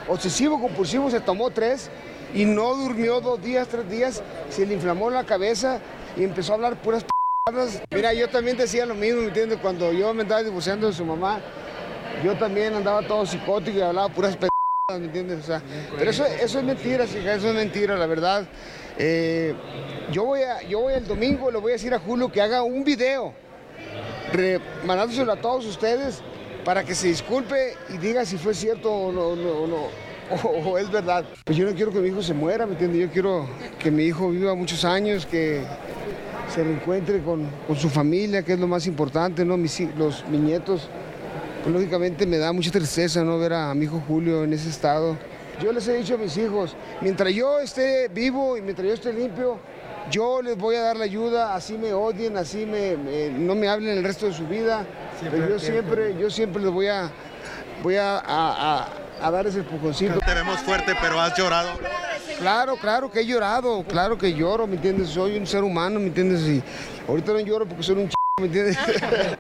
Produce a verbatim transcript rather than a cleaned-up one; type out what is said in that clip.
obsesivo compulsivo, se tomó tres y no durmió dos días, tres días, se le inflamó la cabeza y empezó a hablar puras p***adas. Mira, yo también decía lo mismo, ¿me entiendes? Cuando yo me andaba divorciando de su mamá, yo también andaba todo psicótico y hablaba puras p***adas, ¿me entiendes? O sea, pero eso, eso es mentira, hija, eso es mentira, la verdad. Eh, yo, voy a, yo voy el domingo, le voy a decir a Julio que haga un video, re, mandándoselo a todos ustedes, para que se disculpe y diga si fue cierto o no, no, no, o, o es verdad. Pues yo no quiero que mi hijo se muera, ¿me entiendes? Yo quiero que mi hijo viva muchos años, que se reencuentre con, con su familia, que es lo más importante, ¿no? Mis, los, mis nietos. Pues, lógicamente me da mucha tristeza, ¿no? Ver a mi hijo Julio en ese estado. Yo les he dicho a mis hijos, mientras yo esté vivo y mientras yo esté limpio, yo les voy a dar la ayuda, así me odien, así me, me, no me hablen el resto de su vida. Siempre pero yo siempre, yo siempre les voy a, voy a, a, a, a dar ese empujoncito. Te vemos fuerte, pero has llorado. Claro, claro que he llorado, claro que lloro, ¿me entiendes? Soy un ser humano, ¿me entiendes? Y ahorita no lloro porque soy un ch***, ¿me entiendes?